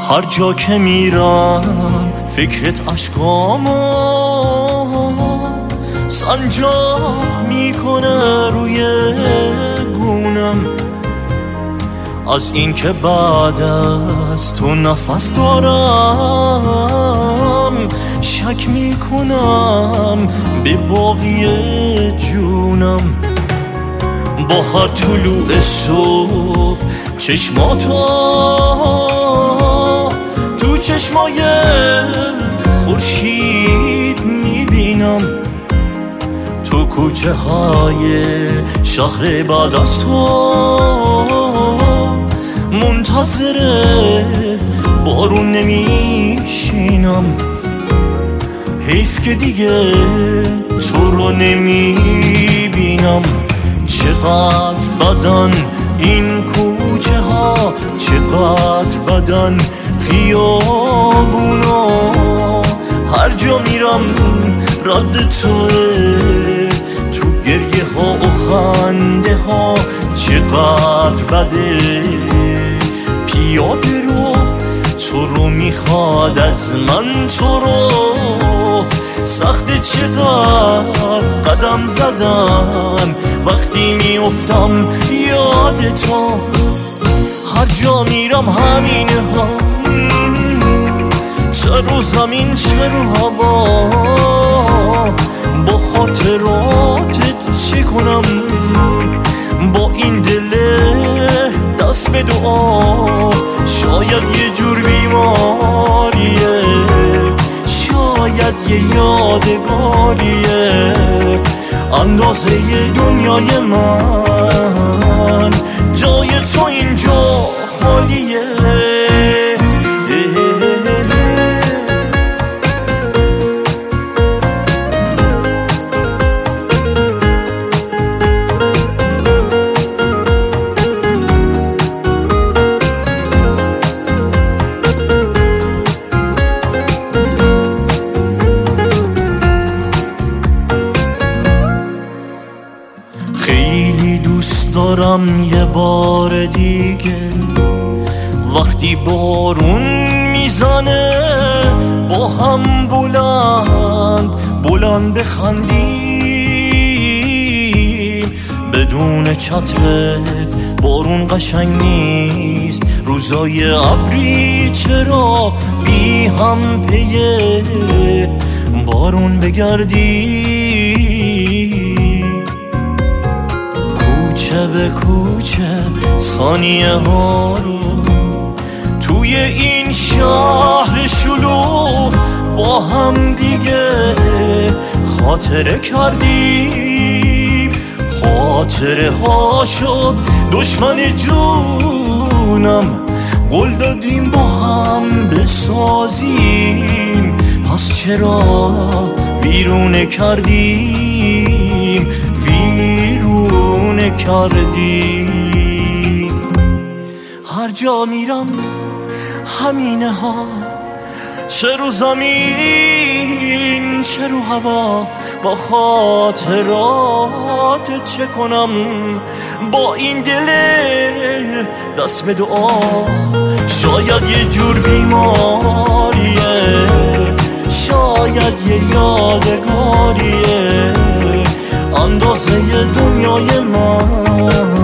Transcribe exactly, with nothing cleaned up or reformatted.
هر جا که میرم فکرت عشقامو سنجاق میکنه روی گونم. از این که بعد از تو نفس دارم شک میکنم به باقی جونم. با هر طلوع صبح چشماتو تو چشمای خورشید میبینم. تو کوچه های شهر بعد از تو منتظر بارون نمیشینم. حیف که دیگه تو رو نمیبینم. چقدر بدن این کوچه ها، چقدر بدن خیابونا. هر جا میرم رد توه، تو گریه ها و خنده ها. چقدر بده پیاده رو تو رو میخواد از من تو رو. سخت چقدر قدم زدن وقتی میافتم یاد تو. هر جا میرم همینه ها، چه رو زمین چه رو هوا. با خاطراتت چه کنم، با این دل دست به دعا. شاید یه جور بیماریه، شاید یه یادگاریه. اندازه دنیای من جای تو اینجا خالیه. خیلی دوست دارم یه بار دیگه وقتی بارون میزنه با هم بلند بلند بخندیم. بدون چترت بارون قشنگ نیست. روزای ابری چرا بی هم پیه بارون بگردیم. کوچه به کوچه ثانیه ها رو توی این شهر شلوغ با هم دیگه خاطره کردیم. خاطره ها شد دشمن جونم. قول دادیم با هم بسازیم، پس چرا ویرونه کردیم ویرونه کردیم. هر جا میرم همینه ها، چه رو زمین چه رو هوا. با خاطرات چه کنم، با این دل دست به دعا. شاید یه جور بیماریه، شاید یه یادگاریه. اندازه دنیای من